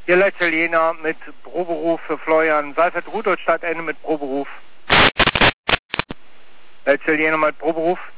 Hier Leitstelle Jena mit Proberuf für Florian Seifert, Rudolstadt Ende mit Proberuf. Leitstelle Jena mit Proberuf.